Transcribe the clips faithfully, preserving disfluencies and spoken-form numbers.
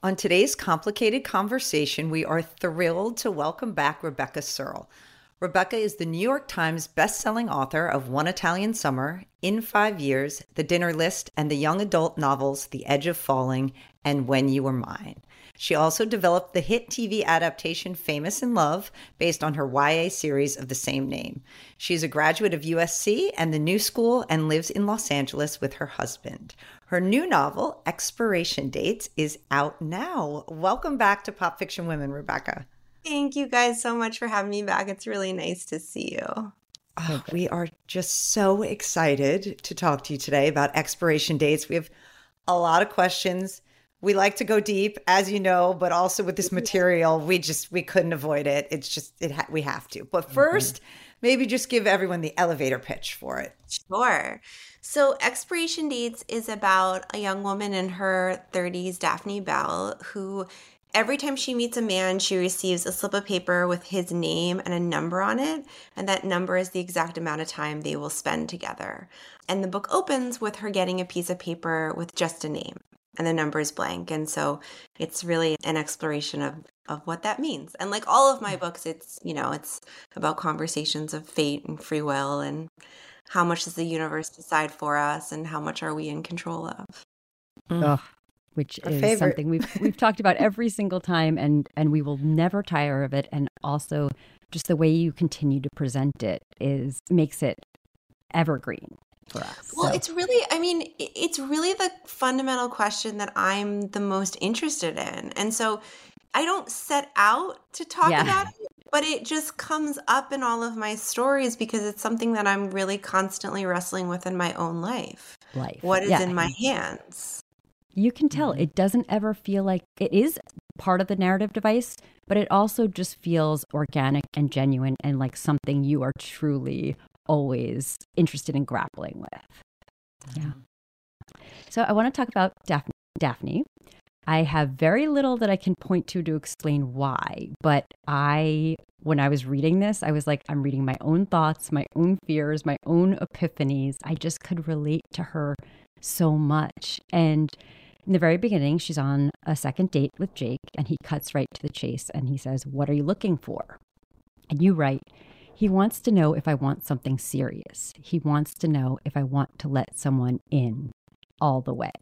On today's complicated conversation, we are thrilled to welcome back Rebecca Serle. Rebecca is the New York Times bestselling author of One Italian Summer, In Five Years, The Dinner List, and the young adult novels The Edge of Falling and When You Were Mine. She also developed the hit T V adaptation Famous in Love, based on her Y A series of the same name. She's a graduate of U S C and the New School and lives in Los Angeles with her husband. Her new novel, Expiration Dates, is out now. Welcome back to Pop Fiction Women, Rebecca. Thank you guys so much for having me back. It's really nice to see you. Oh, we are just so excited to talk to you today about expiration dates. We have a lot of questions. We like to go deep, as you know, but also with this material, we just, we couldn't avoid it. It's just, it ha- we have to. But first, mm-hmm. maybe just give everyone the elevator pitch for it. Sure. So Expiration Dates is about a young woman in her thirties, Daphne Bell, who every time she meets a man, she receives a slip of paper with his name and a number on it. And that number is the exact amount of time they will spend together. And the book opens with her getting a piece of paper with just a name. And the number is blank. And so it's really an exploration of, of what that means. And like all of my books, it's, you know, it's about conversations of fate and free will and how much does the universe decide for us and how much are we in control of. Mm. Oh, which Our is favorite. something we've we've talked about every single time, and, and we will never tire of it. And also just the way you continue to present it is makes it evergreen. For us. Well, So- it's really, I mean, it's really the fundamental question that I'm the most interested in. And so I don't set out to talk Yeah. about it, but it just comes up in all of my stories because it's something that I'm really constantly wrestling with in my own life. Life. What is Yeah. in my hands? You can tell Mhm. it doesn't ever feel like it is part of the narrative device, but it also just feels organic and genuine and like something you are truly always interested in grappling with. Yeah. So I want to talk about Daphne. Daphne. I have very little that I can point to to explain why, but I, when I was reading this, I was like, I'm reading my own thoughts, my own fears, my own epiphanies. I just could relate to her so much. And in the very beginning, she's on a second date with Jake, and he cuts right to the chase and he says, "What are you looking for?" And you write, "He wants to know if I want something serious. He wants to know if I want to let someone in all the way."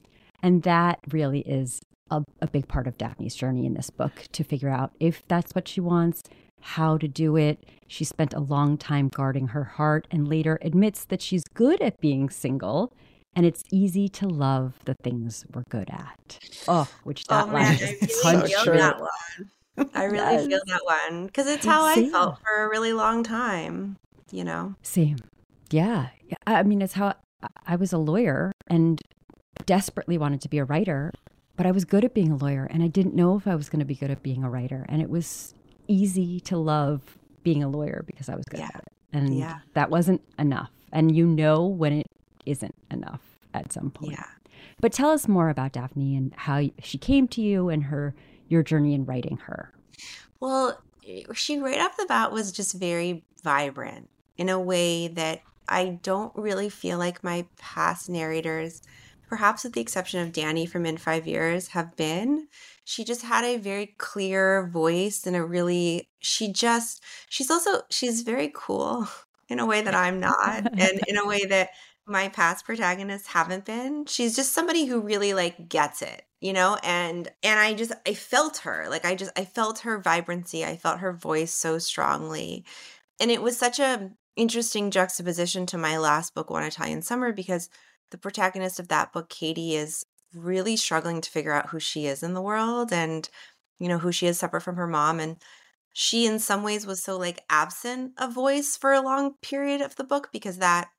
And that really is a, a big part of Daphne's journey in this book, to figure out if that's what she wants, how to do it. She spent a long time guarding her heart and later admits that she's good at being single and it's easy to love the things we're good at. Oh, which that Oh line man, I just really punched feel true. that one. I really Yes. feel that one because it's how I Same. felt for a really long time, you know? Same. Yeah. Yeah. I mean, it's how I- I was a lawyer and desperately wanted to be a writer, but I was good at being a lawyer and I didn't know if I was going to be good at being a writer. And it was easy to love being a lawyer because I was good Yeah. at it. And Yeah. that wasn't enough. And you know when it isn't enough at some point. Yeah. But tell us more about Daphne and how she came to you and her your journey in writing her. Well, she right off the bat was just very vibrant in a way that I don't really feel like my past narrators, perhaps with the exception of Danny from In Five Years, have been. She just had a very clear voice and a really, she just, she's also, she's very cool in a way that I'm not, and in a way that my past protagonists haven't been. She's just somebody who really like gets it, you know, and and I just I felt her. Like I just I felt her vibrancy. I felt her voice so strongly. And it was such a interesting juxtaposition to my last book, One Italian Summer, because the protagonist of that book, Katie, is really struggling to figure out who she is in the world and, you know, who she is separate from her mom. And she in some ways was so like absent of voice for a long period of the book because that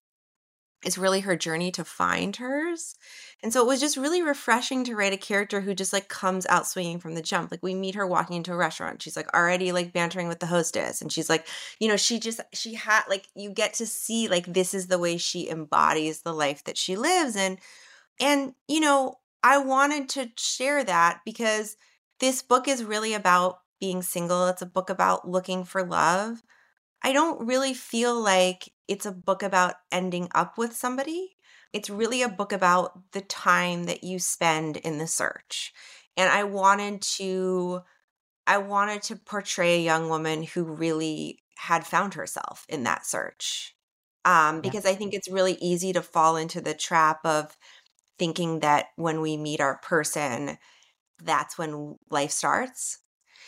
is really her journey to find hers. And so it was just really refreshing to write a character who just like comes out swinging from the jump. Like we meet her walking into a restaurant. She's like already like bantering with the hostess. And she's like, you know, she just, she had like, you get to see like, this is the way she embodies the life that she lives. And, and, you know, I wanted to share that because this book is really about being single. It's a book about looking for love. I don't really feel like it's a book about ending up with somebody. It's really a book about the time that you spend in the search. And I wanted to I wanted to portray a young woman who really had found herself in that search. Um, Yeah. because I think it's really easy to fall into the trap of thinking that when we meet our person, that's when life starts.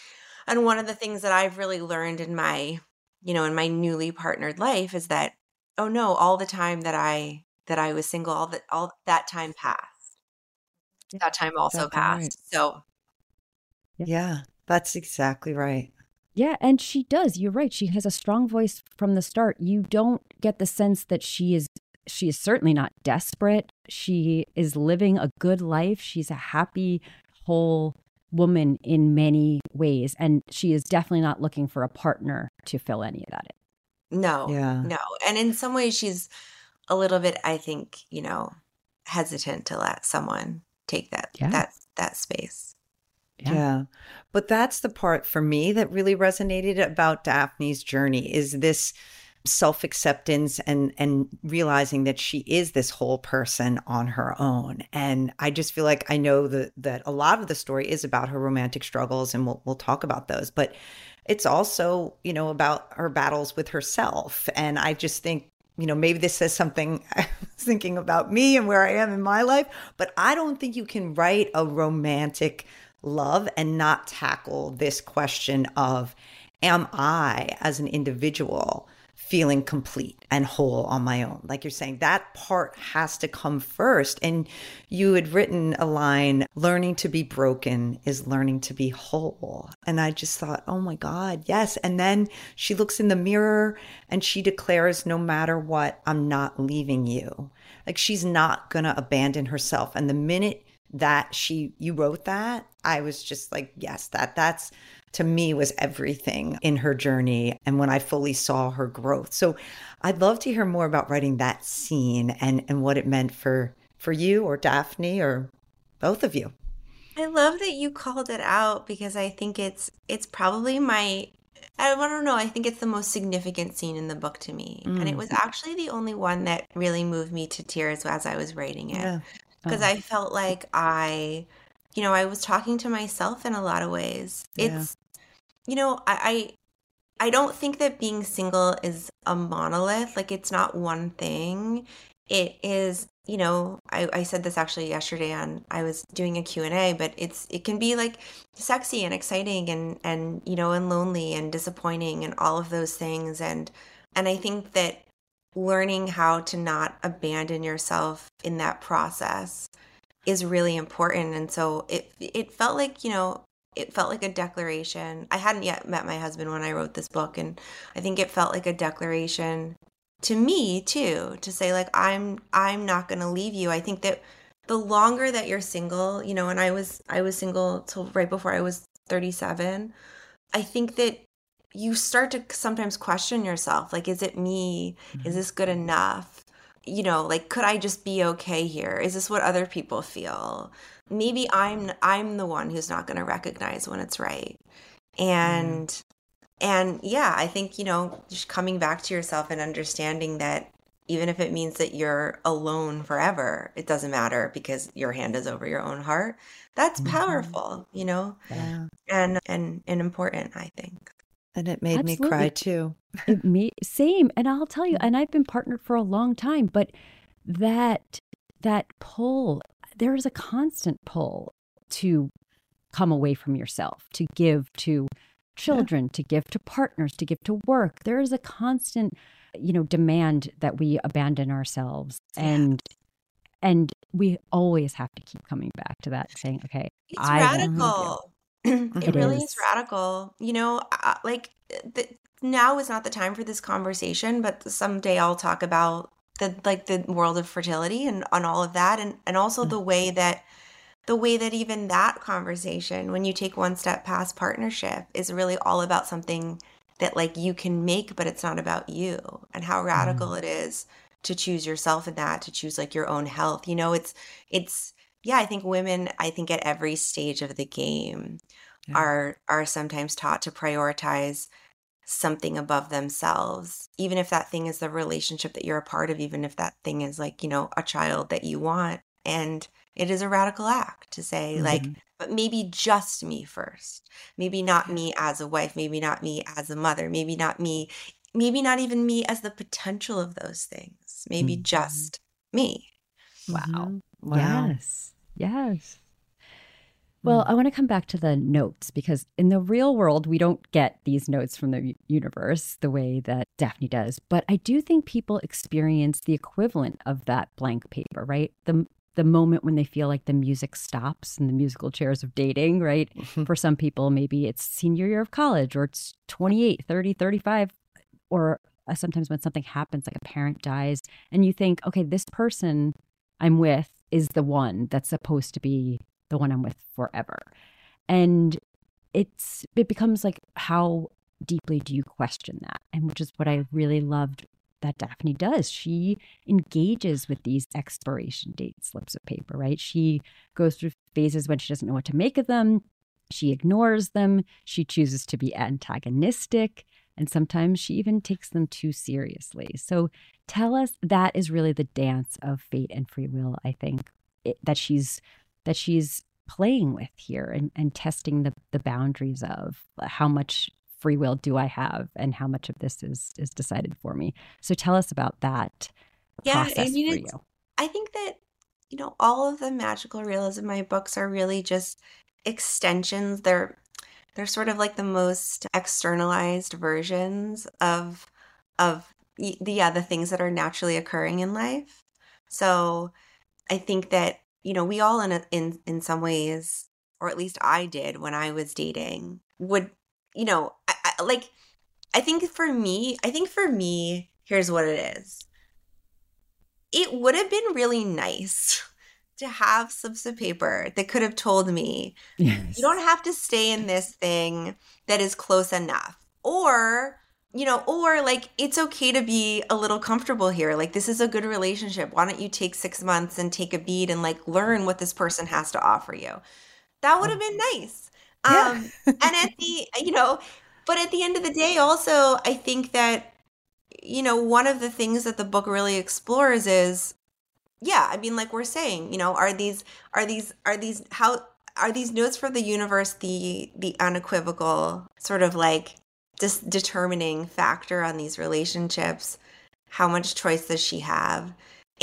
And one of the things that I've really learned in my, you know, in my newly partnered life is that, oh no, all the time that I that I was single, all that all that time passed. Yeah. That time also Exactly right. passed. So Yeah. Yeah, that's exactly right. Yeah, and she does. You're right. She has a strong voice from the start. You don't get the sense that she is she is certainly not desperate. She is living a good life. She's a happy, whole woman in many ways, and she is definitely not looking for a partner to fill any of that in. no, Yeah. no. And in some ways she's a little bit, I think, you know, hesitant to let someone take that Yeah. that that space. Yeah. Yeah. But that's the part for me that really resonated about Daphne's journey is this self-acceptance and and realizing that she is this whole person on her own. And I just feel like I know that that a lot of the story is about her romantic struggles, and we'll we'll talk about those, but it's also, you know, about her battles with herself. And I just think, you know, maybe this says something I was thinking about me and where I am in my life, but I don't think you can write a romantic love and not tackle this question of, am I as an individual feeling complete and whole on my own? Like you're saying, that part has to come first. And you had written a line, learning to be broken is learning to be whole. And I just thought, oh my God, yes. And then she looks in the mirror and she declares, no matter what, I'm not leaving you. Like she's not going to abandon herself. And the minute that she, you wrote that, I was just like, yes, that that's to me was everything in her journey. And when I fully saw her growth. So I'd love to hear more about writing that scene and, and what it meant for, for you or Daphne or both of you. I love that you called it out because I think it's it's probably my I don't know, I think it's the most significant scene in the book to me. And it Mm. was actually the only one that really moved me to tears as I was writing it. Yeah. Because Oh. I felt like I, you know, I was talking to myself in a lot of ways. Yeah. It's, you know, I, I I don't think that being single is a monolith. Like it's not one thing. It is, you know, I, I said this actually yesterday on, I was doing a Q and A, but it's, it can be like sexy and exciting and, and, you know, and lonely and disappointing and all of those things. And, and I think that learning how to not abandon yourself in that process is really important. And so it, it felt like, you know, it felt like a declaration. I hadn't yet met my husband when I wrote this book, and I think it felt like a declaration to me too, to say like I'm I'm not going to leave you. I think that the longer that you're single, you know, and I was I was single till right before I was thirty-seven, I think that you start to sometimes question yourself, like, is it me? Is this good enough? You know, like, could I just be okay here? Is this what other people feel? Maybe I'm I'm the one who's not going to recognize when it's right. And and yeah, I think, you know, just coming back to yourself and understanding that even if it means that you're alone forever, it doesn't matter because your hand is over your own heart. That's Mhm. powerful, you know, Yeah. and and and important, I think. And it made me cry Absolutely. too. It, me same, and I'll tell you, and I've been partnered for a long time, but that that pull, there is a constant pull to come away from yourself, to give to children, to give to partners, to give to work. There is a constant, you know, demand that we abandon ourselves, Yeah. and and we always have to keep coming back to that, saying, okay, It's I won't leave you. radical. It It really is. is radical. You know, uh, like the, now is not the time for this conversation, but someday I'll talk about the like the world of fertility and on all of that, and and also the way that the way that even that conversation, when you take one step past partnership, is really all about something that like you can make, but it's not about you, and how radical it is to choose yourself in that, to choose like your own health. You know, it's it's yeah, I think women, I think at every stage of the game Yeah. are are sometimes taught to prioritize something above themselves, even if that thing is the relationship that you're a part of, even if that thing is like, you know, a child that you want. And it is a radical act to say like, Mhm. but but maybe just me first. Maybe not me as a wife, maybe not me as a mother, maybe not me, maybe not even me as the potential of those things. Maybe Mhm. just me. Wow. Mhm. Wow. Yes. Yes. Well, Mm. I want to come back to the notes because in the real world, we don't get these notes from the u- universe the way that Daphne does. But I do think people experience the equivalent of that blank paper, right? The the moment when they feel like the music stops in the musical chairs of dating, right? For some people, maybe it's senior year of college or it's twenty-eight, thirty, thirty-five, or uh, sometimes when something happens, like a parent dies, and you think, okay, this person I'm with is the one that's supposed to be the one I'm with forever. And it's it becomes like, how deeply do you question that? And which is what I really loved that Daphne does. She engages with these expiration date slips of paper, right? She goes through phases when she doesn't know what to make of them. She ignores them. She chooses to be antagonistic. And sometimes she even takes them too seriously. So tell us, that is really the dance of fate and free will, I think, it, that she's that she's playing with here and, and testing the, the boundaries of how much free will do I have and how much of this is is decided for me. So tell us about that Yeah, I process mean, for it's, you. I think that, you know, all of the magical realism in my books are really just extensions. They're they're sort of like the most externalized versions of of y- the yeah, the things that are naturally occurring in life. So I think that, you know, we all in a, in in some ways, or at least I did when I was dating, would, you know, I, I, like I think for me, I think for me, here's what it is. It would have been really nice to have slips of paper that could have told me, you don't Yes. have to stay in this thing that is close enough. Or, you know, or like, it's okay to be a little comfortable here. Like, this is a good relationship. Why don't you take six months and take a beat and like learn what this person has to offer you? That would have Oh, been nice. yeah. Um, and at the, you know, but at the end of the day, also, I think that, you know, one of the things that the book really explores is, yeah, I mean, like we're saying, you know, are these are these are these how are these notes from the universe the the unequivocal sort of like dis determining factor on these relationships? How much choice does she have?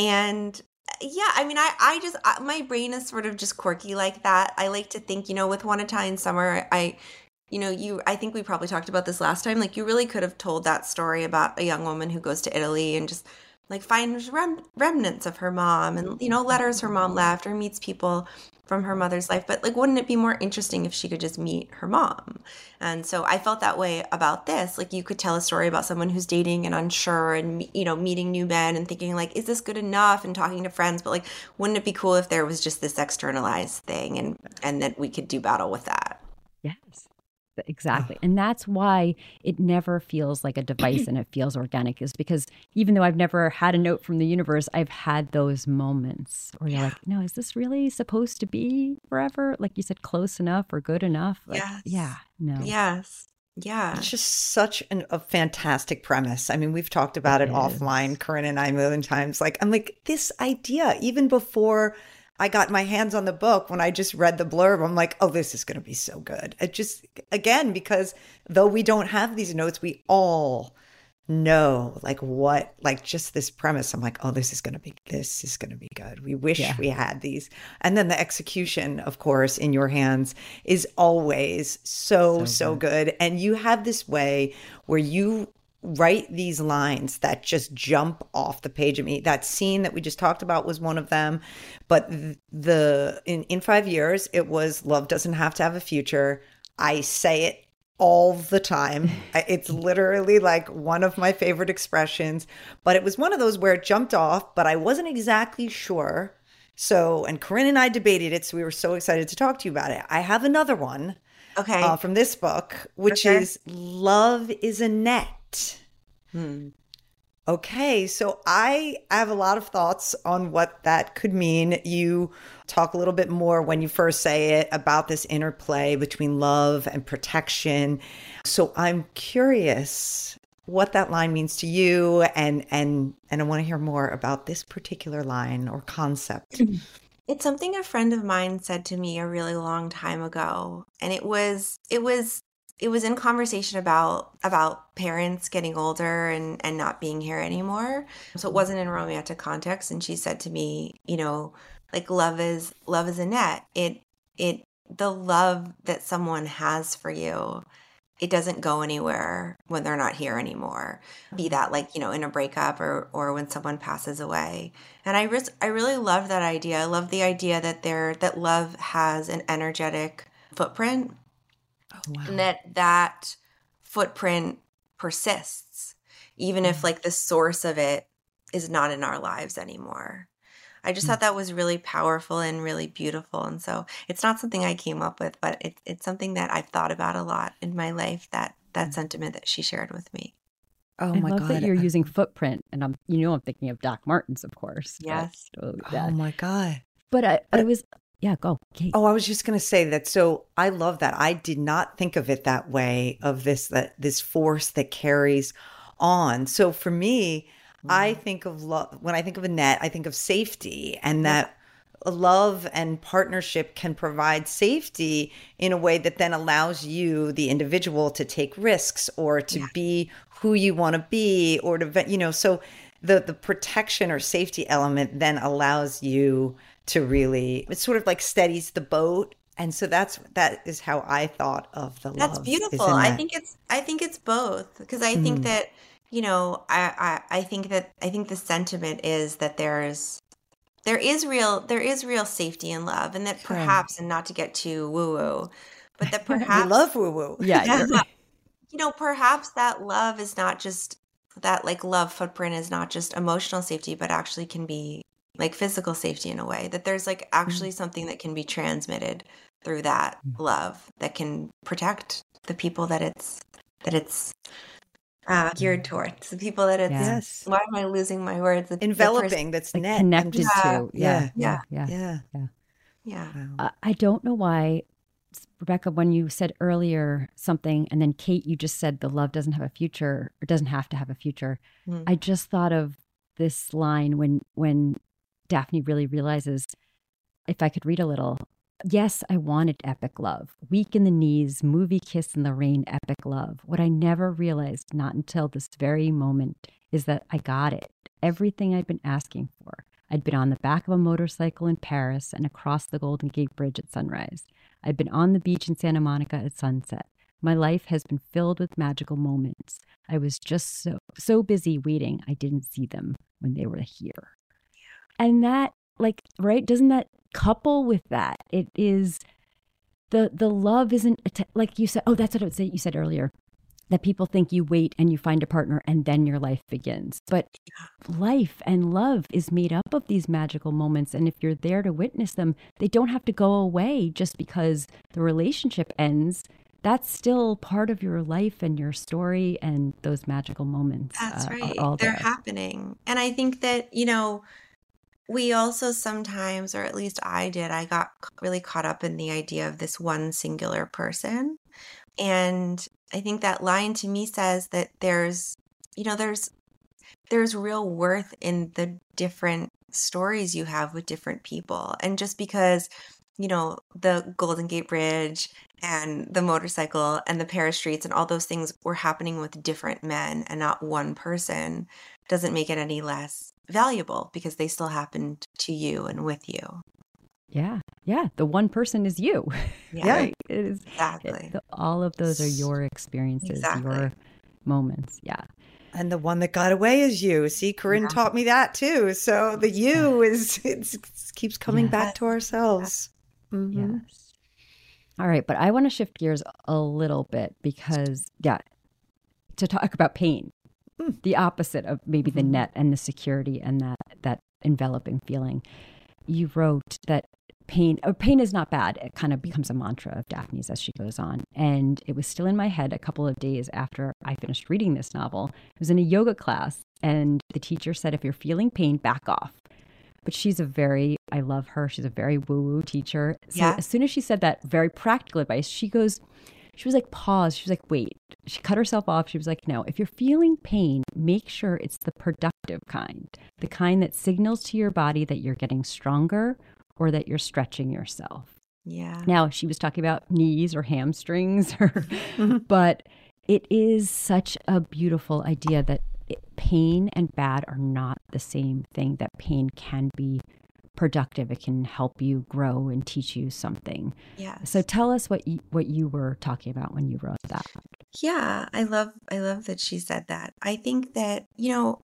And yeah, I mean, I I just I, my brain is sort of just quirky like that. I like to think, you know, with One Italian Summer, I you know, you I think we probably talked about this last time. Like, you really could have told that story about a young woman who goes to Italy and just like finds rem remnants of her mom and, you know, letters her mom left, or meets people from her mother's life. But like, wouldn't it be more interesting if she could just meet her mom? And so I felt that way about this. Like, you could tell a story about someone who's dating and unsure and, you know, meeting new men and thinking like, is this good enough? And talking to friends. But like, wouldn't it be cool if there was just this externalized thing, and and that we could do battle with that? Yes. Oh, Exactly. And that's why it never feels like a device and it feels organic, is because even though I've never had a note from the universe, I've had those moments where you're Yeah. like, no, is this really supposed to be forever? Like you said, close enough or good enough? Like, yeah, Yes. no, Yes. Yeah. it's just such an, a fantastic premise. I mean, we've talked it about it offline, is. Corinne and I, a million times. Like, I'm like, this idea, even before I got my hands on the book, when I just read the blurb, I'm like, oh, this is going to be so good. It just, again, because though we don't have these notes, we all know like what, like just this premise. I'm like, oh, this is going to be, this is going to be good. We wish Yeah. we had these. And then the execution, of course, in your hands is always so, So so good. good. And you have this way where you write these lines that just jump off the page at me. That scene that we just talked about was one of them. But the in, in five years, it was love doesn't have to have a future. I say it all the time. It's literally like one of my favorite expressions. But it was one of those where it jumped off, but I wasn't exactly sure. So, and Corinne and I debated it. So we were so excited to talk to you about it. I have another one uh, Okay. from this book, which Okay. is Love is a Net. Hmm. Okay, so I have a lot of thoughts on what that could mean. You talk a little bit more when you first say it about this interplay between love and protection. So I'm curious what that line means to you, and and and I want to hear more about this particular line or concept. It's something a friend of mine said to me a really long time ago, and it was it was it was in conversation about about parents getting older and and not being here anymore. So it wasn't in romantic context, and she said to me, you know, like love is love is a net. It it the love that someone has for you, it doesn't go anywhere when they're not here anymore. Be that like, you know, in a breakup or or when someone passes away. And I res- I really love that idea. I love the idea that there that love has an energetic footprint Oh, wow. and that that footprint persists even if like the source of it is not in our lives anymore. I just thought that was really powerful and really beautiful. And so it's not something I came up with, but it, it's something that I've thought about a lot in my life, that that sentiment that she shared with me. Oh I my love God. that you're using footprint, and I'm, you know, I'm thinking of Doc Martens, of course. but Yes. totally Oh that. my God. But I, I was, yeah, go, Kate. Oh, I was just going to say that. So I love that. I did not think of it that way, of this, that this force that carries on. So for me, I think of love, when I think of a net, I think of safety, and that love and partnership can provide safety in a way that then allows you, the individual, to take risks or to Yeah. be who you want to be, or to, you know, so the, the protection or safety element then allows you to really, it sort of like steadies the boat. And so that's, that is how I thought of the That's love. beautiful. Is in I that. think it's I think it's both, because I think Mm. that, you know, I, I I think that I think the sentiment is that there's there is real there is real safety in love, and that Sure. perhaps, and not to get too woo woo, but that We perhaps love woo woo. Yeah, you're, Yeah. you know, perhaps that love is not just that like love footprint is not just emotional safety, but actually can be like physical safety in a way, that there's like actually something that can be transmitted through that love that can protect the people that it's that it's uh, geared towards, the people that it's. Yeah. Yes. Why am I losing my words? The, the person- Enveloping, that's like net. I'm connected just- Yeah. to. Yeah, Yeah. yeah, yeah. Yeah. yeah. Wow. I I don't know why, Rebecca, when you said earlier something, and then Kate, you just said the love doesn't have a future or doesn't have to have a future. Mm. I just thought of this line when when Daphne really realizes, if I could read a little, yes, I wanted epic love, weak in the knees, movie kiss in the rain, epic love. What I never realized, not until this very moment, is that I got it. Everything I'd been asking for. I'd been on the back of a motorcycle in Paris and across the Golden Gate Bridge at sunrise. I'd been on the beach in Santa Monica at sunset. My life has been filled with magical moments. I was just so so busy waiting, I didn't see them when they were here. And that, like, right, doesn't that couple with that? It is, the the love isn't, att- like you said, oh, that's what I would say, you said earlier, that people think you wait and you find a partner and then your life begins. But life and love is made up of these magical moments. And if you're there to witness them, they don't have to go away just because the relationship ends. That's still part of your life and your story, and those magical moments That's uh, right. are all They're there. happening. And I think that, you know, we also sometimes, or at least I did, I got really caught up in the idea of this one singular person. And I think that line to me says that there's, you know, there's there's real worth in the different stories you have with different people. And just because, you know, the Golden Gate Bridge and the motorcycle and the Paris streets and all those things were happening with different men and not one person, doesn't make it any less valuable, because they still happened to you and with you. Yeah. Yeah. The one person is you. Yeah, Yeah. Right? It is. exactly. It, the, all of those are your experiences, Exactly. your moments. Yeah. And the one that got away is you. See, Corinne Yeah. taught me that too. So the you is, it's, it keeps coming Yes. back to ourselves. Mhm. Yes. All right. But I want to shift gears a little bit because, yeah, to talk about pain, Mm. the opposite of maybe the Mhm. net and the security and that, that enveloping feeling. You wrote that pain, or pain is not bad. It kind of becomes a mantra of Daphne's as she goes on. And it was still in my head a couple of days after I finished reading this novel. It was in a yoga class, and the teacher said, if you're feeling pain, back off. But she's a very, I love her. She's a very woo-woo teacher. So Yeah. as soon as she said that very practical advice, she goes, she was like, pause. She was like, wait. She cut herself off. She was like, no, if you're feeling pain, make sure it's the productive kind, the kind that signals to your body that you're getting stronger or that you're stretching yourself. Yeah. Now, she was talking about knees or hamstrings, or, Mhm. but it is such a beautiful idea that it, pain and bad are not the same thing, that pain can be productive. It can help you grow and teach you something. Yes. So tell us what you, what you were talking about when you wrote that. Yeah, I love I love that she said that. I think that, you know,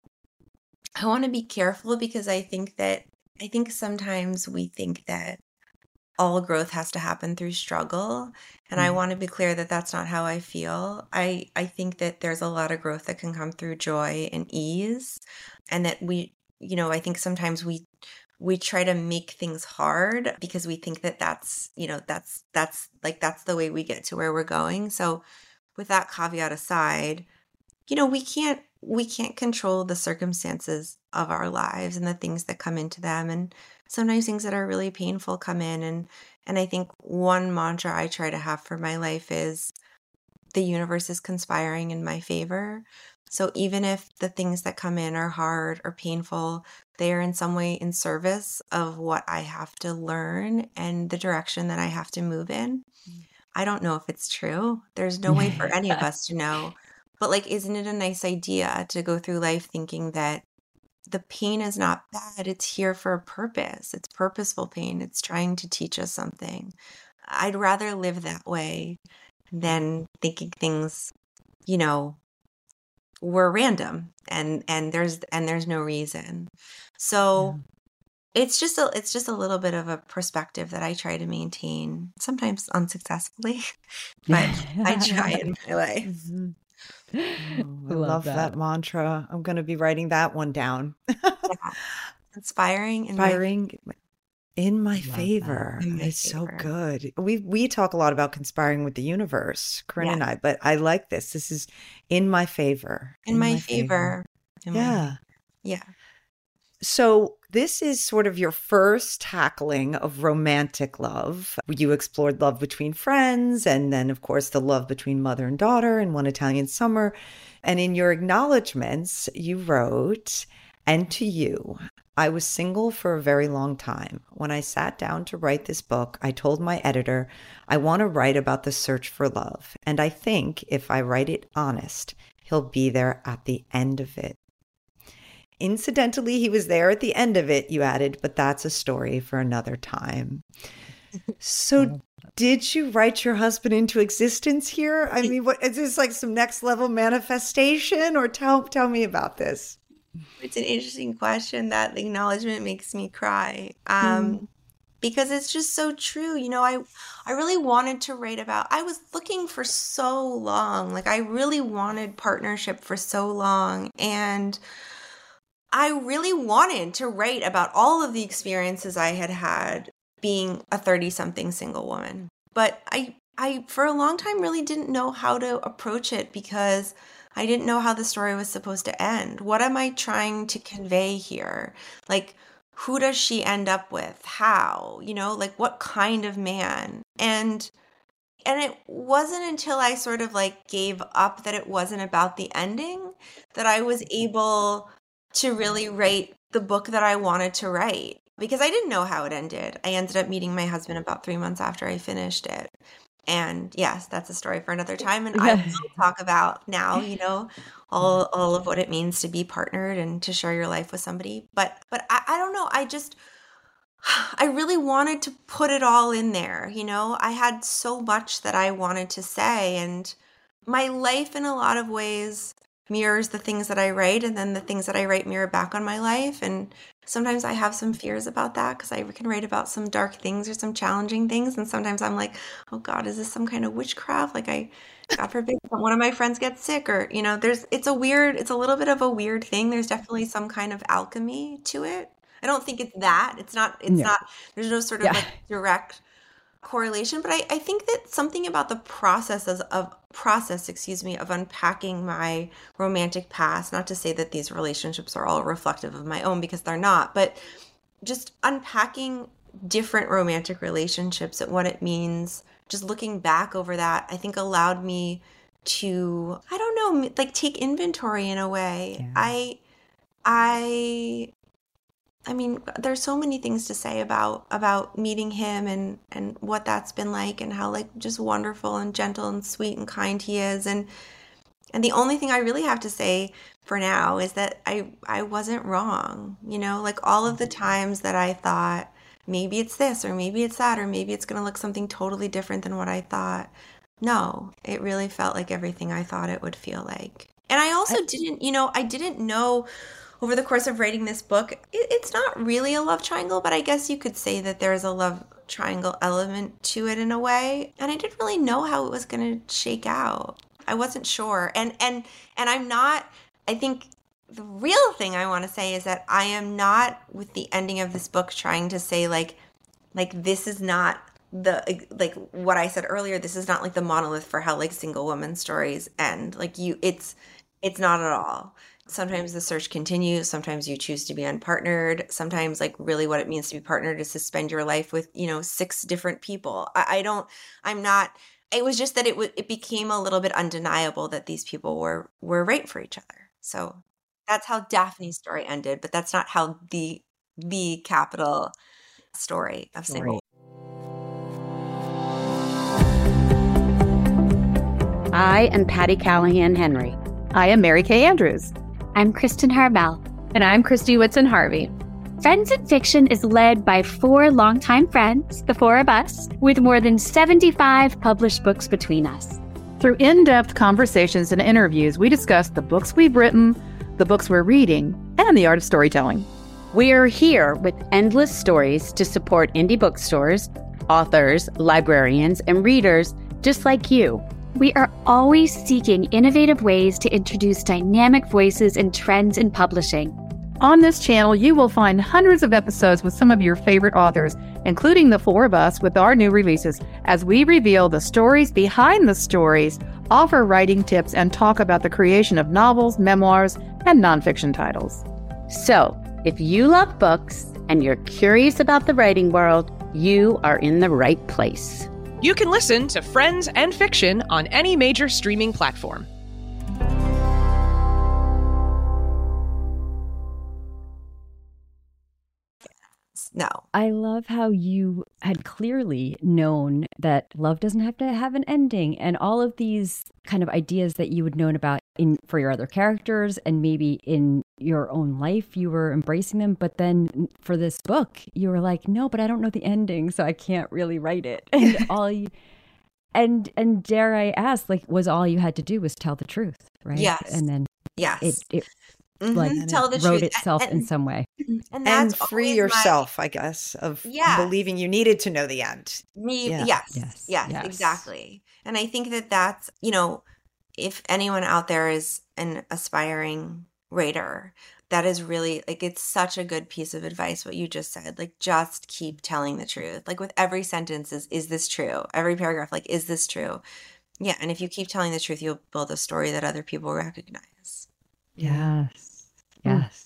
I want to be careful because I think that I think sometimes we think that all growth has to happen through struggle, and I Mhm. want to be clear that that's not how I feel. I I think that there's a lot of growth that can come through joy and ease, and that we, you know, I think sometimes we we try to make things hard because we think that that's, you know, that's that's like that's the way we get to where we're going. So with that caveat aside, you know, we can't we can't control the circumstances of our lives and the things that come into them, and sometimes things that are really painful come in, and and I think one mantra I try to have for my life is the universe is conspiring in my favor. So even if the things that come in are hard or painful, they are in some way in service of what I have to learn and the direction that I have to move in. I don't know if it's true. There's no way for any of us to know. But like, isn't it a nice idea to go through life thinking that the pain is not bad? It's here for a purpose. It's purposeful pain. It's trying to teach us something. I'd rather live that way than thinking things, you know, were random and and there's and there's no reason. So it's just a it's just a little bit of a perspective that I try to maintain, sometimes unsuccessfully, but I try in my life. Mhm. Oh, I Love love that. that mantra. I'm going to be writing that one down. Yeah. Inspiring in my Inspiring in my Love that. favor. in my It's so favor. good. We we talk a lot about conspiring with the universe, Corinne and Yes. I, but I like this. This is in my favor. In my favor. In my Yeah. yeah. So this is sort of your first tackling of romantic love. You explored love between friends, and then, of course, the love between mother and daughter in One Italian Summer. And in your acknowledgments, you wrote, "And to you, I was single for a very long time. When I sat down to write this book, I told my editor, I want to write about the search for love. And I think if I write it honest, he'll be there at the end of it." Incidentally, he was there at the end of it, you added, but that's a story for another time. So, did you write your husband into existence here? I mean, what is this, like some next level manifestation, or tell tell me about this? It's an interesting question. That acknowledgement makes me cry. Hmm. Um, because it's just so true. You know, I I really wanted to write about, I was looking for so long. Like I really wanted partnership for so long. And I really wanted to write about all of the experiences I had had being a thirty-something single woman. But I I for a long time really didn't know how to approach it because I didn't know how the story was supposed to end. What am I trying to convey here? Like, who does she end up with? How? You know, like what kind of man? And and it wasn't until I sort of like gave up that it wasn't about the ending that I was able to really write the book that I wanted to write, because I didn't know how it ended. I ended up meeting my husband about three months after I finished it. And yes, that's a story for another time. And I will talk about now, you know, all all of what it means to be partnered and to share your life with somebody. But but I, I don't know. I just I really wanted to put it all in there, you know. I had so much that I wanted to say, and my life in a lot of ways mirrors the things that I write, and then the things that I write mirror back on my life. And sometimes I have some fears about that because I can write about some dark things or some challenging things, and sometimes I'm like, oh God, is this some kind of witchcraft? Like I, God forbid, one of my friends gets sick, or you know, there's it's a weird, it's a little bit of a weird thing. There's definitely some kind of alchemy to it. I don't think it's that. It's not, it's Yeah. not, there's no sort of Yeah. like direct correlation, but I, I think that something about the processes of process, excuse me, of unpacking my romantic past, not to say that these relationships are all reflective of my own because they're not, but just unpacking different romantic relationships and what it means, just looking back over that, I think allowed me to, I don't know, like take inventory in a way. Yeah. I, I, I mean, there's so many things to say about about meeting him and and what that's been like, and how like just wonderful and gentle and sweet and kind he is. And and the only thing I really have to say for now is that I I wasn't wrong. You know, like all of the times that I thought maybe it's this or maybe it's that or maybe it's going to look something totally different than what I thought. No, it really felt like everything I thought it would feel like. And I also didn't, you know, I didn't know over the course of writing this book, it, it's not really a love triangle, but I guess you could say that there's a love triangle element to it in a way. And I didn't really know how it was going to shake out. I wasn't sure. And and and I'm not, I think the real thing I want to say is that I am not, with the ending of this book, trying to say like like this is not the, like what I said earlier, this is not like the monolith for how like single women stories end. Like you, it's it's not at all. Sometimes the search continues. Sometimes you choose to be unpartnered. Sometimes like really what it means to be partnered is to spend your life with, you know, six different people. I, I don't, I'm not, it was just that it w- it became a little bit undeniable that these people were, were right for each other. So that's how Daphne's story ended, but that's not how the, the capital story of single. I am Patty Callahan Henry. I am Mary Kay Andrews. I'm Kristen Harbell. And I'm Christy Whitson Harvey. Friends in Fiction is led by four longtime friends, the four of us, with more than seventy-five published books between us. Through in-depth conversations and interviews, we discuss the books we've written, the books we're reading, and the art of storytelling. We are here with endless stories to support indie bookstores, authors, librarians, and readers just like you. We are always seeking innovative ways to introduce dynamic voices and trends in publishing. On this channel, you will find hundreds of episodes with some of your favorite authors, including the four of us with our new releases, as we reveal the stories behind the stories, offer writing tips, and talk about the creation of novels, memoirs, and nonfiction titles. So, if you love books and you're curious about the writing world, you are in the right place. You can listen to Friends and Fiction on any major streaming platform. No. I love how you had clearly known that love doesn't have to have an ending, and all of these kind of ideas that you had known about in for your other characters and maybe in your own life, you were embracing them. But then for this book, you were like, no, but I don't know the ending, so I can't really write it. And all you and and dare I ask, like, was all you had to do was tell the truth, right? Yes. And then yes. it it mm-hmm. like tell the wrote truth. itself and, in some way. And, that's and free always yourself, my, I guess, of yeah. believing you needed to know the end. Me, Yeah. yes, Yes, yes, yes. exactly. And I think that that's, you know, if anyone out there is an aspiring writer, that is really, like, it's such a good piece of advice, what you just said. Like, just keep telling the truth. Like, with every sentence is, is this true? Every paragraph, like, is this true? Yeah, and if you keep telling the truth, you'll build a story that other people recognize. Yes. Yes.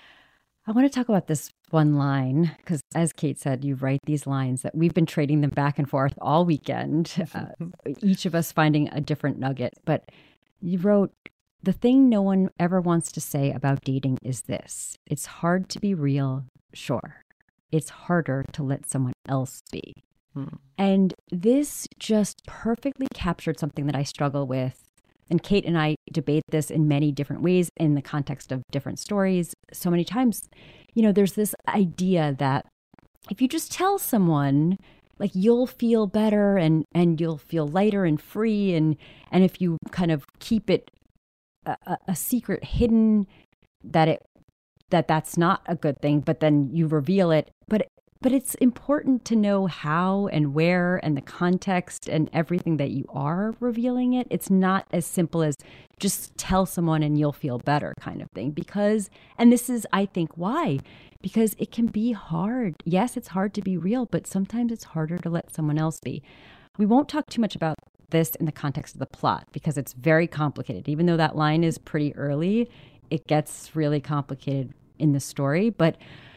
I want to talk about this one line because, as Kate said, you write these lines that we've been trading them back and forth all weekend, uh, each of us finding a different nugget. But you wrote, the thing no one ever wants to say about dating is this. It's hard to be real, sure. It's harder to let someone else be. Hmm. And this just perfectly captured something that I struggle with. And Kate and I debate this in many different ways in the context of different stories. So many times, you know, there's this idea that if you just tell someone, like, you'll feel better and, and you'll feel lighter and free. And, and if you kind of keep it a, a secret hidden, that it that that's not a good thing, but then you reveal it. But But it's important to know how and where and the context and everything that you are revealing it. It's not as simple as just tell someone and you'll feel better kind of thing. Because, and this is, I think, why? Because it can be hard. Yes, it's hard to be real, but sometimes it's harder to let someone else be. We won't talk too much about this in the context of the plot because it's very complicated. Even though that line is pretty early, it gets really complicated in the story. But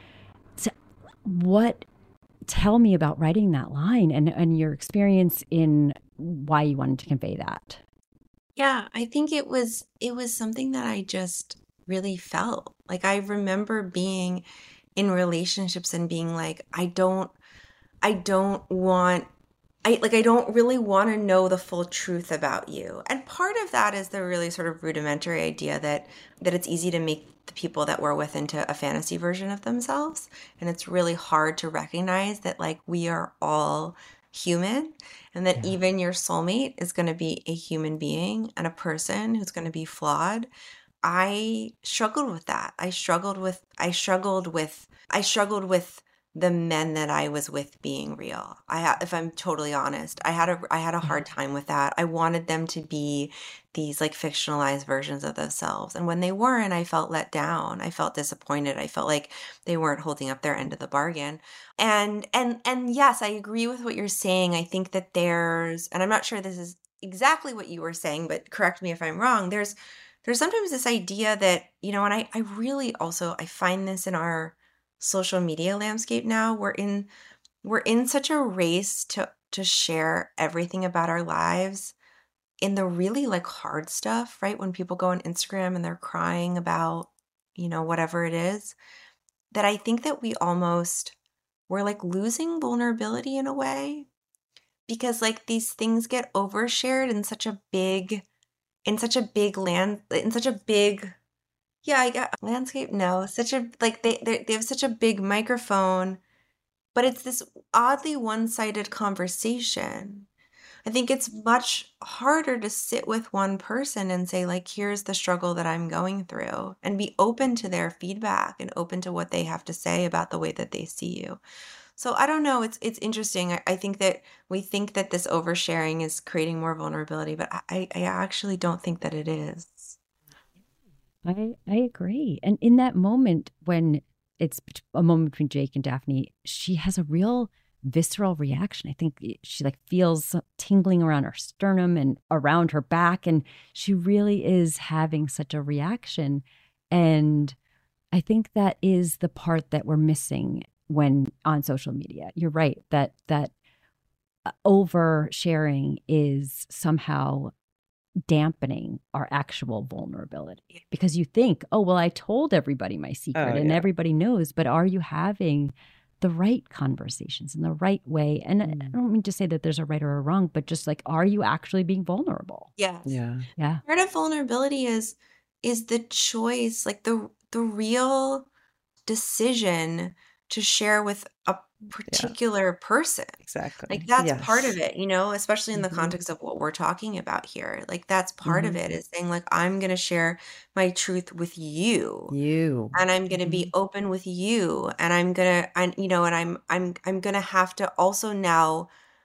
what, tell me about writing that line and, and your experience in why you wanted to convey that. Yeah, I think it was, it was something that I just really felt. Like, I remember being in relationships and being like, I don't, I don't want, I like, I don't really want to know the full truth about you. And part of that is the really sort of rudimentary idea that, that it's easy to make the people that we're with into a fantasy version of themselves. And it's really hard to recognize that like we are all human and that yeah. even your soulmate is going to be a human being and a person who's going to be flawed. I struggled with that. I struggled with, I struggled with, I struggled with the men that I was with being real. I, if I'm totally honest, I had a, I had a hard time with that. I wanted them to be these like fictionalized versions of themselves. And when they weren't, I felt let down. I felt disappointed. I felt like they weren't holding up their end of the bargain. And, and, and yes, I agree with what you're saying. I think that there's, and I'm not sure this is exactly what you were saying, but correct me if I'm wrong. There's, there's sometimes this idea that, you know, and I, I really also, I find this in our social media landscape now. We're in we're in such a race to to share everything about our lives in the really like hard stuff, right? When people go on Instagram and they're crying about, you know, whatever it is, that I think that we almost we're like losing vulnerability in a way because like these things get overshared in such a big in such a big land in such a big Yeah, I got landscape. No, such a like they they they have such a big microphone, but it's this oddly one-sided conversation. I think it's much harder to sit with one person and say like, here's the struggle that I'm going through, and be open to their feedback and open to what they have to say about the way that they see you. So I don't know. It's it's interesting. I, I think that we think that this oversharing is creating more vulnerability, but I I actually don't think that it is. I, I agree. And in that moment when it's a moment between Jake and Daphne, she has a real visceral reaction. I think she like feels tingling around her sternum and around her back. And she really is having such a reaction. And I think that is the part that we're missing when on social media. You're right, that that oversharing is somehow dampening our actual vulnerability, because you think, oh, well, I told everybody my secret oh, and yeah. everybody knows, but are you having the right conversations in the right way? And mm. I don't mean to say that there's a right or a wrong, but just like, are you actually being vulnerable? Yeah. Yeah. Yeah. Part of vulnerability is, is the choice, like the, the real decision to share with a particular yeah. person. Exactly. Like that's yes. part of it, you know, especially in the mm-hmm. context of what we're talking about here. Like that's part mm-hmm. of it is saying like, I'm going to share my truth with you. You. And I'm going to mm-hmm. be open with you. And I'm going to, and you know, and I'm, I'm, I'm going to have to also now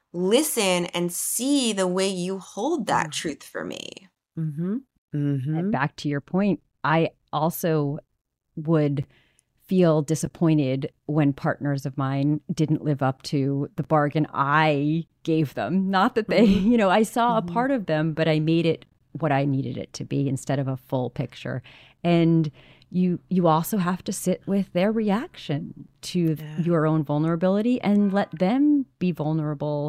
listen and see the way you hold that mm-hmm. truth for me. Mm-hmm. Mm-hmm. And back to your point, I also would feel disappointed when partners of mine didn't live up to the bargain I gave them. Not that they, mm-hmm. you know, I saw mm-hmm. a part of them, but I made it what I needed it to be instead of a full picture. And you you also have to sit with their reaction to yeah. your own vulnerability and let them be vulnerable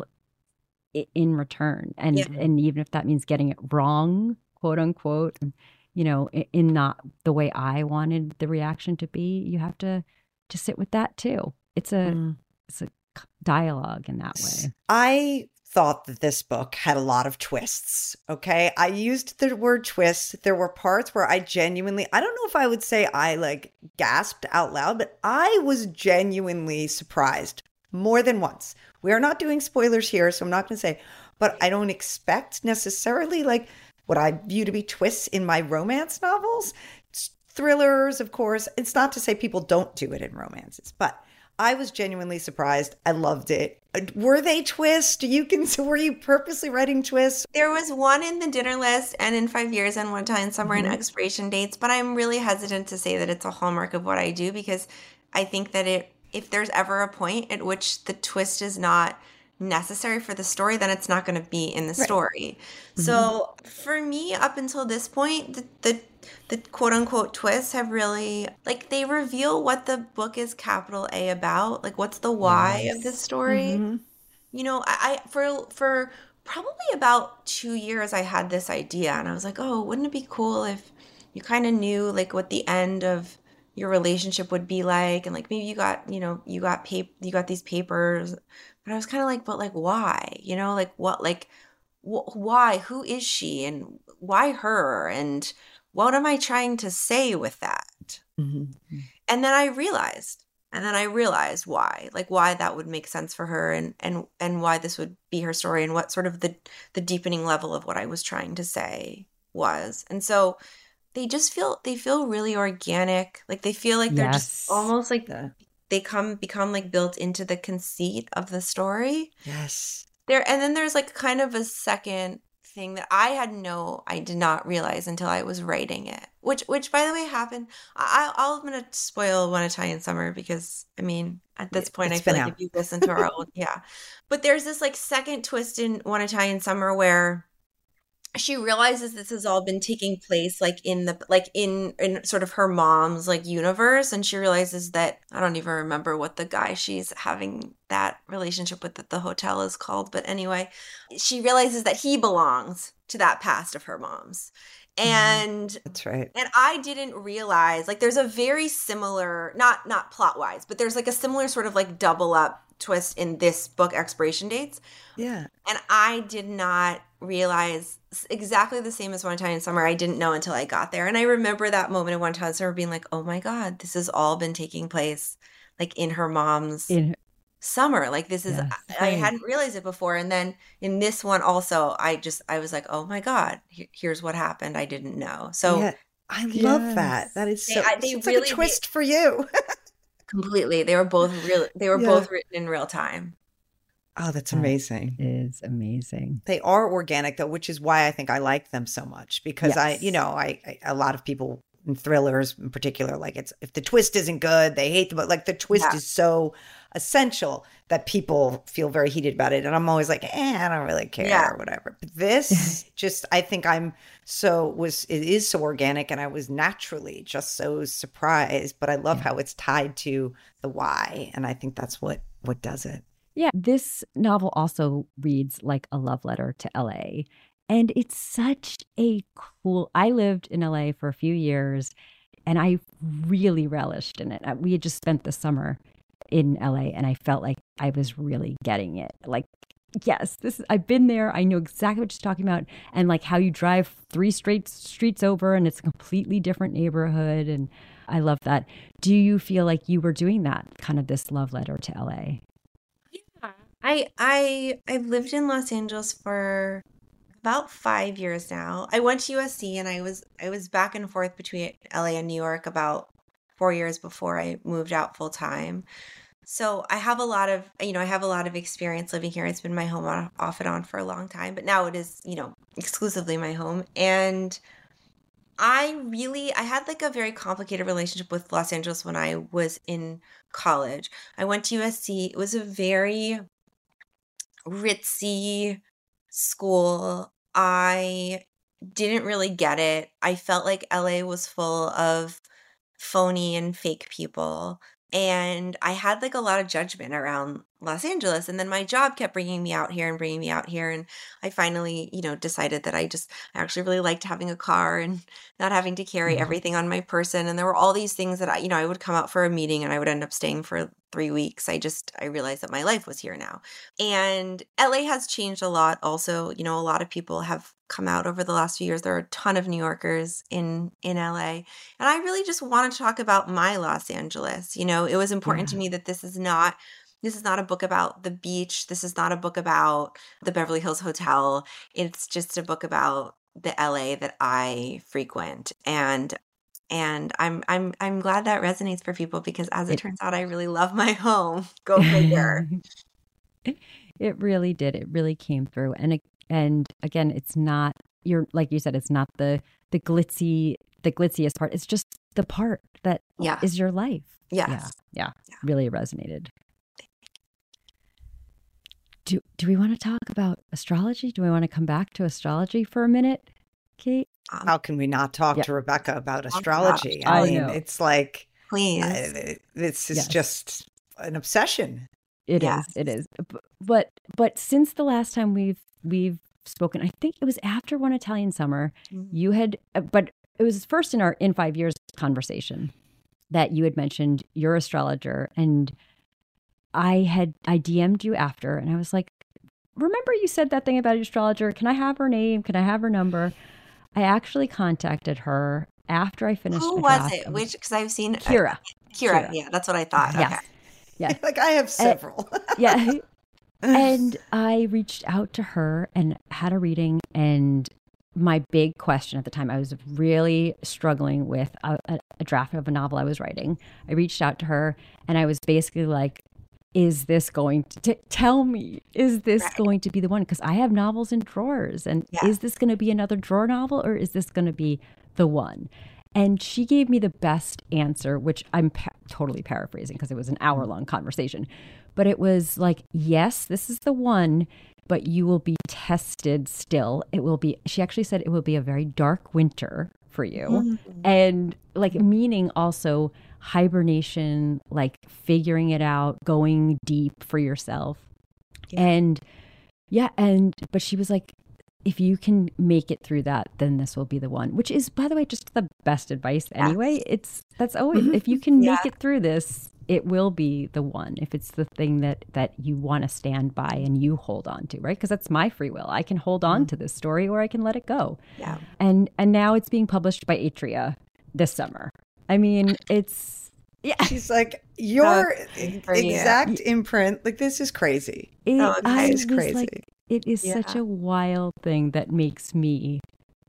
i- in return. And, yeah. and even if that means getting it wrong, quote unquote, you know, in not the way I wanted the reaction to be, you have to to sit with that too. It's a mm. it's a dialogue in that way. I thought that this book had a lot of twists. Okay, I used the word twist. There were parts where I genuinely, I don't know if I would say I like gasped out loud, but I was genuinely surprised more than once. We are not doing spoilers here, so I'm not going to say, but I don't expect necessarily like what I view to be twists in my romance novels. It's thrillers, of course. It's not to say people don't do it in romances, but I was genuinely surprised. I loved it. Were they twists? You can. So were you purposely writing twists? There was one in The Dinner List and in Five Years and One Italian Summer mm-hmm. and Expiration Dates, but I'm really hesitant to say that it's a hallmark of what I do, because I think that it, if there's ever a point at which the twist is not necessary for the story, then it's not going to be in the right. story. Mm-hmm. So for me, up until this point, the, the the quote unquote twists have really, like, they reveal what the book is capital A about, like what's the why yes. of this story. Mm-hmm. You know, I, I for for probably about two years I had this idea, and I was like, oh, wouldn't it be cool if you kind of knew like what the end of your relationship would be like, and like maybe you got, you know, you got pap- you got these papers, but I was kind of like, but like why? You know, like what, like wh- why? Who is she, and why her, and what am I trying to say with that? Mm-hmm. And then I realized, and then I realized why, like why that would make sense for her, and and and why this would be her story, and what sort of the the deepening level of what I was trying to say was. And so they just feel they feel really organic. Like they feel like they're just Yes. almost like Yeah. they come become like built into the conceit of the story. Yes. There, and then there's like kind of a second thing that I had no, I did not realize until I was writing it. Which, which by the way, happened. I, I'll, I'm gonna spoil One Italian Summer because I mean, at this point, It's I feel been like out. if you listen to our old, yeah. But there's this like second twist in One Italian Summer where she realizes this has all been taking place like in the like in in sort of her mom's like universe, and she realizes that I don't even remember what the guy she's having that relationship with at the hotel is called, but anyway, she realizes that he belongs to that past of her mom's. And That's right. and I didn't realize, like, there's a very similar, not not plot wise, but there's like a similar sort of like double up twist in this book, Expiration Dates. Yeah. And I did not realize exactly the same as One Italian Summer. I didn't know until I got there. And I remember that moment in One Italian Summer being like, oh my God, this has all been taking place like in her mom's In summer. Like this is, Yes. I Right. hadn't realized it before. And then in this one also, I just, I was like, oh my God, he- here's what happened. I didn't know. So yeah. I love that. Yes. That is They- so, I- they it's really- like a twist for you. completely, they were both real, they were Yeah. both written in real time. Oh, that's That amazing. is amazing. They are organic though, which is why I think I like them so much because I, Yes. you know, I, I a lot of people in thrillers in particular, like it's if the twist isn't good, they hate the book. Like the twist Yeah. is so essential that people feel very heated about it, and I'm always like, eh, I don't really care Yeah. or whatever. But this just, I think I'm so was it is so organic, and I was naturally just so surprised. But I love Yeah. how it's tied to the why, and I think that's what what does it. Yeah, this novel also reads like a love letter to L A. And it's such a cool, I lived in L A for a few years and I really relished in it. Uh, We had just spent the summer in L A and I felt like I was really getting it. Like, yes, this is, I've been there. I know exactly what she's talking about. And like how you drive three straight streets over and it's a completely different neighborhood. And I love that. Do you feel like you were doing that, kind of this love letter to L A? I I I've lived in Los Angeles for about five years now. I went to U S C and I was I was back and forth between L A and New York about four years before I moved out full time. So I have a lot of, you know, I have a lot of experience living here. It's been my home on, off and on for a long time, but now it is, you know, exclusively my home. And I really, I had like a very complicated relationship with Los Angeles when I was in college. I went to U S C. It was a very ritzy school. I didn't really get it. I felt like L A was full of phony and fake people. And I had like a lot of judgment around Los Angeles. And then my job kept bringing me out here and bringing me out here. And I finally, you know, decided that I just, I actually really liked having a car and not having to carry Mhm. everything on my person. And there were all these things that I, you know, I would come out for a meeting and I would end up staying for three weeks. I just, I realized that my life was here now. And L A has changed a lot also. You know, a lot of people have come out over the last few years. There are a ton of New Yorkers in, in L A. And I really just want to talk about my Los Angeles. You know, it was important to Yeah. me that this is not, this is not a book about the beach. This is not a book about the Beverly Hills Hotel. It's just a book about the L A that I frequent. And and I'm I'm I'm glad that resonates for people because as it, It- turns out, I really love my home. Go figure. It really did. It really came through. And it- and again, it's not you're like you said, it's not the the glitzy the glitziest part. It's just the part that Yeah. is your life. Yes. Yeah. Yeah. Really resonated. Do do we want to talk about astrology? Do we want to come back to astrology for a minute, Kate? Um, How can we not talk Yeah. to Rebecca about about astrology? I I mean, know. it's like please. I- this is Yes. just an obsession. It is. Yes. It is. B- But but since the last time we've we've spoken, I think it was after One Italian Summer. Mhm. You had, uh, but it was first in our in five years conversation. that you had mentioned your astrologer, and I had I D M'd you after, and I was like, remember you said that thing about your astrologer? Can I have her name? Can I have her number? I actually contacted her after I finished. Who a was draft it? of- Which, because I've seen Kira. Uh, Kira. Kira. Yeah, that's what I thought. Yes. Okay. Yeah. Like I have several. Yeah. And I reached out to her and had a reading. And my big question at the time, I was really struggling with a, a, a draft of a novel I was writing. I reached out to her and I was basically like, is this going to t- tell me, is this Right. going to be the one? Because I have novels in drawers. And Yeah. is this going to be another drawer novel, or is this going to be the one? And she gave me the best answer, which I'm pa- totally paraphrasing because it was an hour long conversation. But it was like, yes, this is the one, but you will be tested still. It will be, she actually said it will be a very dark winter for you. Mm-hmm. And like, meaning also hibernation, like figuring it out, going deep for yourself. Yeah. And yeah, and, but she was like, if you can make it through that, then this will be the one, which is, by the way, just the best advice anyway. Yes. It's, that's always, if you can make Yeah. it through this, it will be the one. If it's the thing that, that you want to stand by and you hold on to, right? Because that's my free will. I can hold on to this story or I can let it go. Yeah. And, and now it's being published by Atria this summer. I mean, it's, yeah. She's like, your exciting for you. exact imprint, like this is crazy. It, Oh, I This is was crazy. like, it is Yeah. such a wild thing that makes me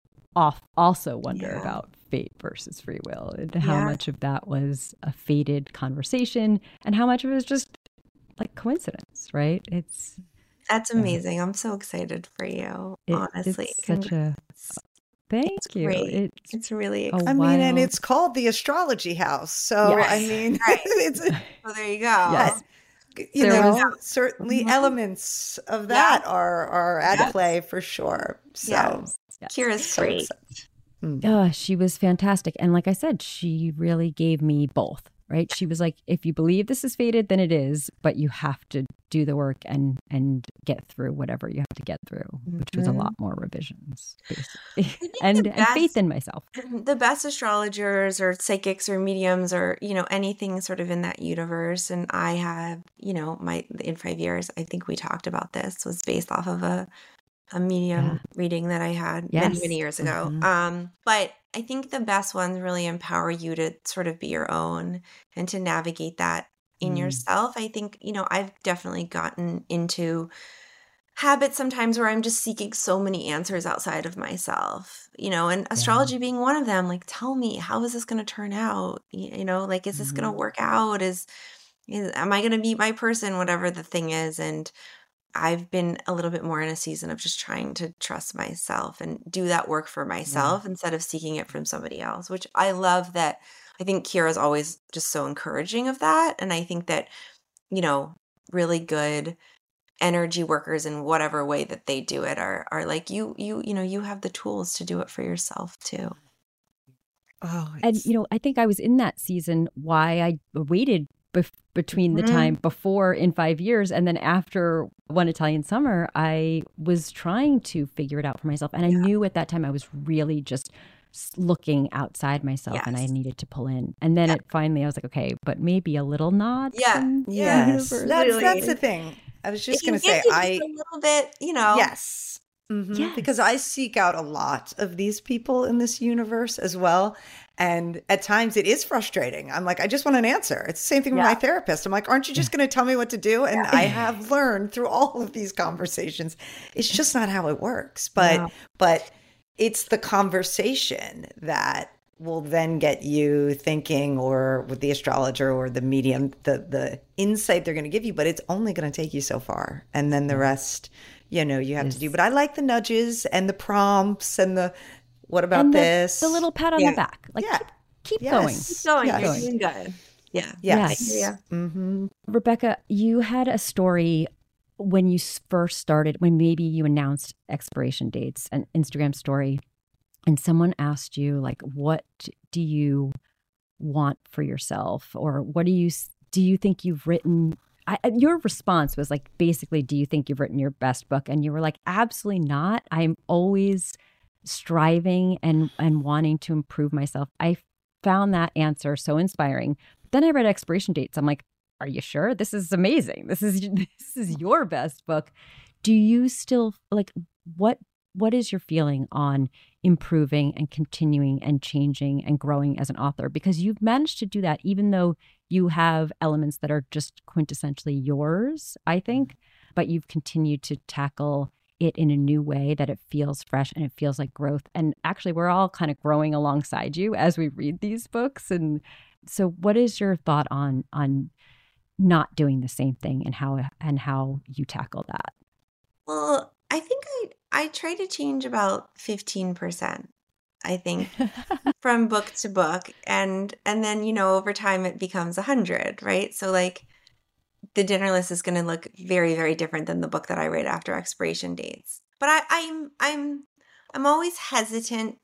off also wonder Yeah. about fate versus free will, and how Yeah. much of that was a fated conversation and how much of it was just like coincidence, right? It's That's Yeah. amazing. I'm so excited for you, it, honestly. it's such a Congrats. thank It's you. great. It's It's really a exciting. I mean, and wild- it's called the Astrology House. So, Yes. I mean, Right. it's, Oh, there you go. Yes. you There know, was- certainly Mhm. elements of that are, are at Yes. play for sure. So, Yes. Yes. Kira's so great. excited. Mm. Uh, she was fantastic. And like I said, she really gave me both, right? She was like, if you believe this is fated, then it is, but you have to do the work and and get through whatever you have to get through, which was a Mhm. lot more revisions, basically. think and, the and faith best- in myself. The best astrologers or psychics or mediums or, you know, anything sort of in that universe. And I have, you know, my, in five years, I think we talked about this, was based off of a, a medium Yeah. reading that I had many, Yes. many years ago. Mhm. Um, but I think the best ones really empower you to sort of be your own and to navigate that in Mm. yourself. I think, you know, I've definitely gotten into habits sometimes where I'm just seeking so many answers outside of myself, you know, and astrology being one of them. Like, tell me, how is this going to turn out? Y- You know, like, is this going Mhm. to work out? Is, is am I going to meet my person? Whatever the thing is. And I've been a little bit more in a season of just trying to trust myself and do that work for myself instead of seeking it from somebody else, which I love that. I think Kira's always just so encouraging of that. And I think that, you know, really good energy workers in whatever way that they do it are are like you you you know you have the tools to do it for yourself too. Oh, And, it's- you know, I think I was in that season why I waited bef- between the Mhm. time before in five years and then after One Italian Summer, I was trying to figure it out for myself. And I knew at that time I was really just s- looking outside myself and I Yes. needed to pull in. And then Yeah. it finally, I was like, okay, but maybe a little nod. Yeah. from the Yeah. yes, universe. that's, Really. that's the thing. I was just It can going to get say, you I, just a little bit, you know. yes. Mhm. Yes. Because I seek out a lot of these people in this universe as well. And at times it is frustrating. I'm like, I just want an answer. It's the same thing with Yeah. my therapist. I'm like, aren't you just going to tell me what to do? And I have learned through all of these conversations, it's just not how it works. But, No. but it's the conversation that will then get you thinking, or with the astrologer or the medium, the, the insight they're going to give you, but it's only going to take you so far. And then the rest, you know, you have to do. Yes. But I like the nudges and the prompts and the, what about And the, this? the little pat on Yeah. the back. Like, Yeah. keep, keep Yes. going. Keep going. Yes. You're doing good. Yeah. Yes. Yeah. Mm-hmm. Rebecca, you had a story when you s- first started, when maybe you announced expiration dates, an Instagram story, and someone asked you, like, what do you want for yourself? Or what do you, s- do you think you've written? I, and your response was like, basically, do you think you've written your best book? And you were like, absolutely not. I'm always striving and, and wanting to improve myself. I found that answer so inspiring. But then I read Expiration Dates. I'm like, are you sure? This is amazing. This is this is your best book. Do you still like what what is your feeling on improving and continuing and changing and growing as an author? Because you've managed to do that even though you have elements that are just quintessentially yours, I think, but you've continued to tackle it in a new way that it feels fresh and it feels like growth. And actually, we're all kind of growing alongside you as we read these books. And so what is your thought on on not doing the same thing and how and how you tackle that? Well, I think I I try to change about fifteen percent. I think from book to book, and and then you know over time it becomes a hundred, right? So like the dinner list is going to look very very different than the book that I write after Expiration Dates. But I, I'm I'm I'm always hesitant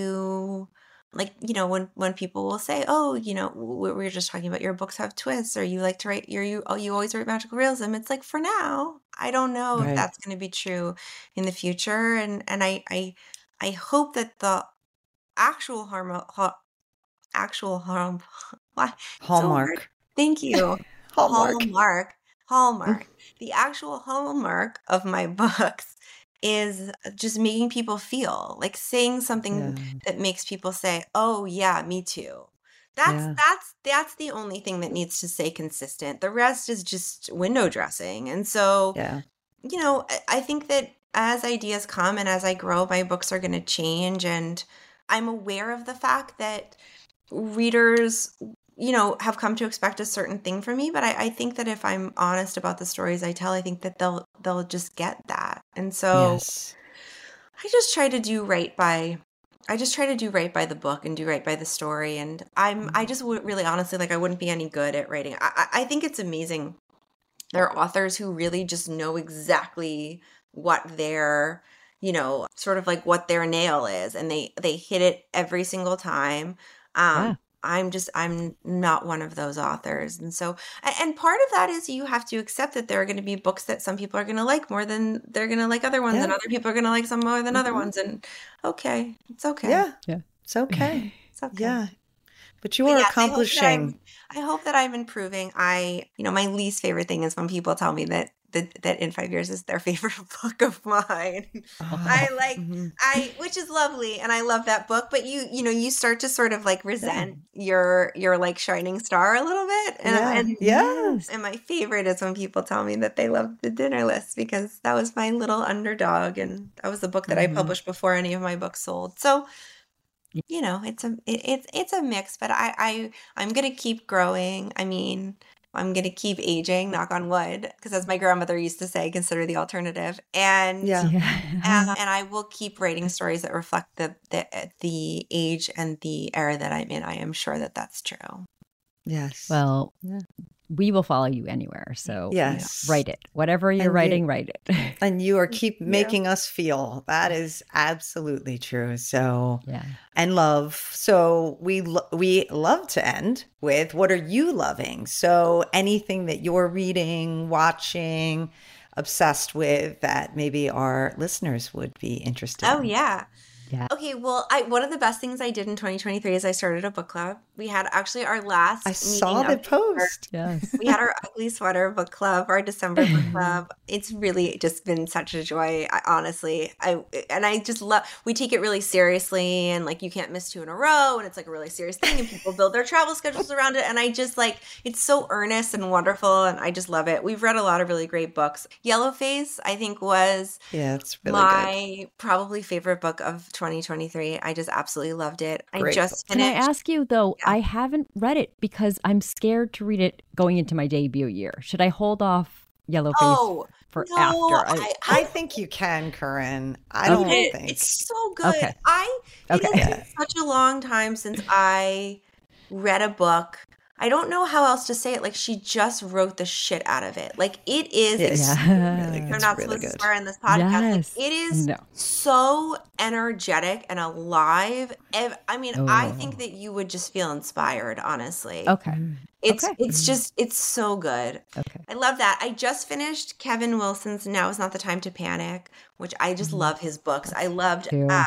to, like, you know, when when people will say, oh, you know, we we were just talking about your books have twists, or you like to write, you're, you oh, you always write magical realism. It's like, for now, I don't know if Right. that's going to be true in the future, and and I I I hope that the actual harm ha, actual harm why it's so hard. Hallmark. Thank you. Hallmark. Hallmark. Hallmark. The actual hallmark of my books is just making people feel like saying something Yeah. that makes people say, "Oh yeah, me too." That's Yeah. that's that's the only thing that needs to stay consistent. The rest is just window dressing. And so, Yeah. you know, I, I think that as ideas come and as I grow, my books are going to change, and I'm aware of the fact that readers, you know, have come to expect a certain thing from me. But I, I think that if I'm honest about the stories I tell, I think that they'll they'll just get that. And so Yes. I just try to do right by I just try to do right by the book and do right by the story. And I'm I just would really honestly, like, I wouldn't be any good at writing. I, I I think it's amazing. There are authors who really just know exactly what their, you know, sort of like what their nail is, and they they hit it every single time. Um, Yeah. I'm just I'm not one of those authors, and so a- and part of that is you have to accept that there are going to be books that some people are going to like more than they're going to like other ones, and Yeah. other people are going to like some more than other Mhm. ones, and okay, it's okay, Yeah. Yeah. It's okay. it's okay. Yeah. But you But are yes, I hope that I'm accomplishing. I hope that I'm improving. I, you know, my least favorite thing is when people tell me that that, that In Five Years is their favorite book of mine. I Oh. like Mhm. I which is lovely, and I love that book, but you you know, you start to sort of like resent your your like shining star a little bit. And Yeah. and Yeah. Yes. and my favorite is when people tell me that they love The Dinner List, because that was my little underdog, and that was the book that I Mhm. published before any of my books sold. So you know, it's a it, it's it's a mix, but I I I'm gonna keep growing. I mean, I'm gonna keep aging, knock on wood, because as my grandmother used to say, consider the alternative. And Yeah. and, Yeah. and I will keep writing stories that reflect the the the age and the era that I'm in. I am sure that that's true. Yes. Well, Yeah. we will follow you anywhere. So you know, Yes. write it. Whatever you're And you- writing, write it. And you are keep Yeah. making us feel. That is absolutely true. So, Yeah. and love. So we lo- we love to end with, what are you loving? So anything that you're reading, watching, obsessed with, that maybe our listeners would be interested Oh in. yeah. Yeah. Okay, well, I one of the best things I did in twenty twenty-three is I started a book club. We had actually our last I saw meeting the of the year. post. Yes. We had our Ugly Sweater book club, our December book club. It's really just been such a joy, I, honestly. I and I just love. We take it really seriously, and like you can't miss two in a row, and it's like a really serious thing, and people build their travel schedules around it. And I just like it's so earnest and wonderful, and I just love it. We've read a lot of really great books. Yellowface, I think, was Yeah, it's really good. my probably favorite book of twenty twenty-three. I just absolutely loved it. I Great just Can I finished. ask you though? Yeah. I haven't read it because I'm scared to read it going into my debut year. Should I hold off Yellowface Oh for no, after? I, I I think you can, Corinne. I Okay. don't it. think. It's so good. Okay. I it Okay. has been such a long time since I read a book. I don't know how else to say it. Like, she just wrote the shit out of it. Like, it is. It's Yeah. really, We're it's not really supposed to good. swear in this podcast. Like, Yes. it is No. so energetic and alive. Ev- I mean, I think Oh. that you would just feel inspired, honestly. Okay. It's Okay. it's just it's so good. Okay. I love that. I just finished Kevin Wilson's Now Is Not the Time to Panic, which I just Mhm. love his books. I loved Too. uh,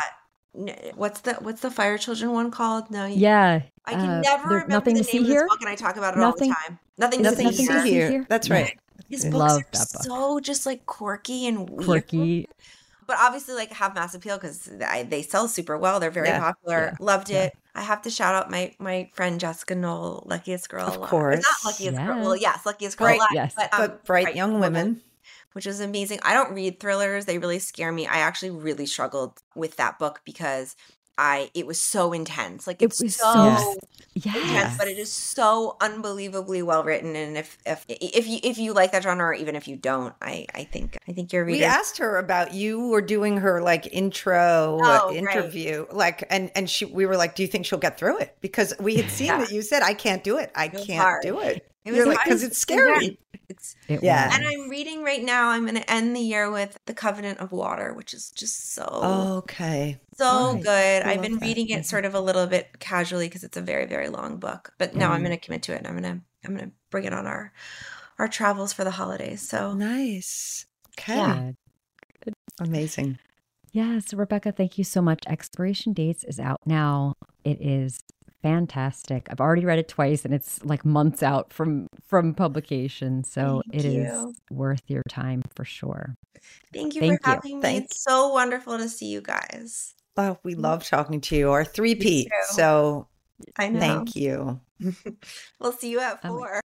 What's the what's the Fire Children one called? No, you, Yeah. I can uh, never there's remember nothing the to name see of this here. book, and I talk about it Nothing- all the time. Nothing, Nothing to see to see here. here. That's right. His I books love are that book. so just like quirky and weird. Quirky. But obviously, like, have mass appeal because they sell super well. They're very Yeah, popular. yeah, Loved yeah. it. I have to shout out my my friend Jessica Knoll, Luckiest Girl Of Alive. course. Not Luckiest Girl. Yeah. Well, yes, Luckiest Girl Right, Alive. yes. But, um, But Bright Young Women. which is amazing. I don't read thrillers. They really scare me. I actually really struggled with that book because I it was so intense. Like It it's was so, so- intense, Yes. but it is so unbelievably well written. And if if if you if you like that genre, or even if you don't, I I think I think your We readers. asked her about you were doing her like intro Oh, uh, interview, like, and and she we were like, do you think she'll get through it? Because we had seen Yeah. that you said, I can't do it. I It was can't hard. do it. It was You're like, hard. because it's Yeah. scary. It's It Yeah. was. and I'm reading right now. I'm going to end the year with The Covenant of Water, which is just so Okay. so all right. good. I I've love been that. reading it sort of a little bit casually because it's a very very long book. But now I'm Mhm. going to commit to it, and I'm going to I'm going to bring it on our our travels for the holidays. So Nice. Okay. Yeah. Amazing. Yes, Rebecca, thank you so much. Expiration Dates is out now. It is fantastic. I've already read it twice and it's like months out from from publication. So Thank it is you. worth your time for sure. thank you Thank for you. having me. Thank- It's so wonderful to see you guys. Oh, we love talking to you. Our three-peat. too. So I know. thank you. We'll see you at Oh my- four.